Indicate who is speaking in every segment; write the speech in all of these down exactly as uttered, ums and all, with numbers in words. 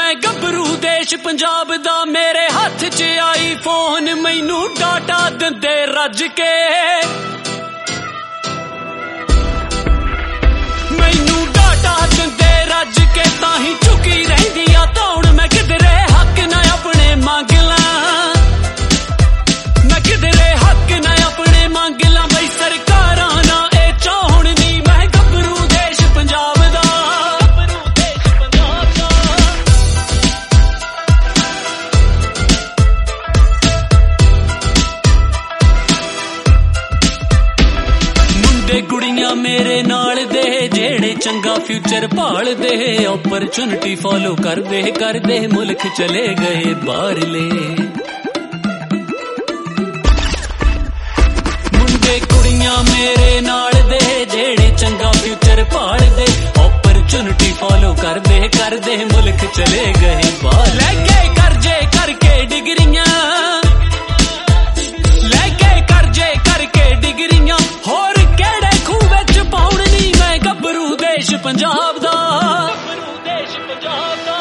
Speaker 1: मैं गभरू देश पंजाब दा मेरे हथ च आई फोन मैनू डाटा दिंदे रज के मैनू डाटा दिंदे रज के ताही झुकी रहिंदी आ धौण मैं किधरे हक ना अपने मंग ला मैं किधरे हक ना अपने मंग ला बई सरकारां ना ए चाहण नी मैं गभरू देश पंजाब दा गभरू देश पंजाब दा मुंडे कुड़ियां मेरे नाल दे जेड़े चंगा फ्यूचर भाल दे अपॉर्चुनिटी फॉलो कर दे कर दे मुल्क चले गए बाहरले मुंडे कुड़ियां मेरे नाल दे जेड़े चंगा फ्यूचर भाल दे अपॉर्चुनिटी फॉलो कर दे कर दे मुल्क चले गए बाहर लेके करजे करके डिग्रियां लेके करजे करके डिग्रियां होर केड़े खूह विच पाउण नी मैं गभरू देश पंजाब दा गभरू देश पंजाब दा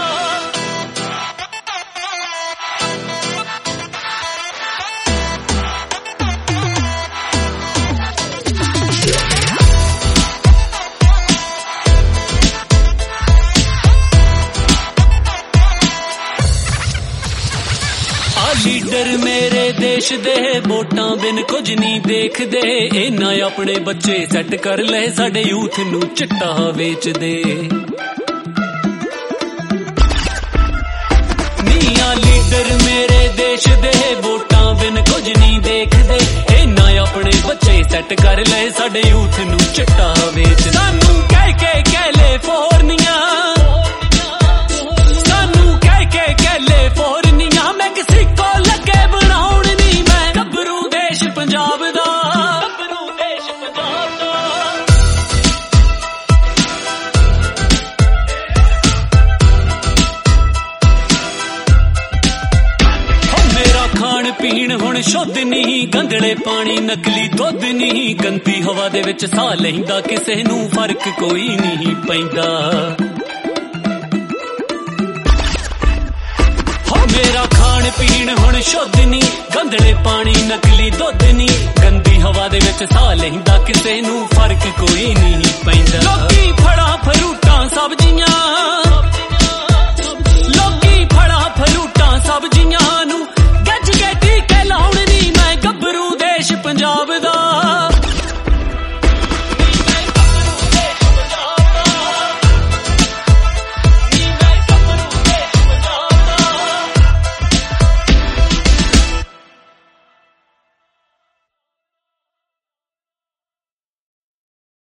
Speaker 1: लीडर मेरे देश दे वोटां बिन कुछ नहीं देखदे इन्ना अपने बच्चे सेट कर ले साडे यूथ नू चिट्टा वेच दे निया लीडर मेरे देश दे वोटां बिन कुछ नहीं देखदे इन्ना अपने बच्चे सेट कर ले साडे यूथ नू चिट्टा वेच सानू कह के कैलिफोर्निया सानू कह के कैलिफोर्निया मैं किसी को लगे बनाउण नी मैं गभरू देश पंजाब दा गभरू देश पंजाब दा हो मेरा खाण पीण हुण शुद्ध नहीं गंदले पानी नकली दुध नहीं गंदी हवा दे विच साह लैंदा किसे नू फर्क कोई नहीं पैंदा मेरा खाण पीण हुण शुद्ध नी गंदले पानी नकली दुध नी गंदी हवा दे विच साह लैंदा किसे नू फर्क कोई नहीं पैंदा लोकी फड़ा फरूट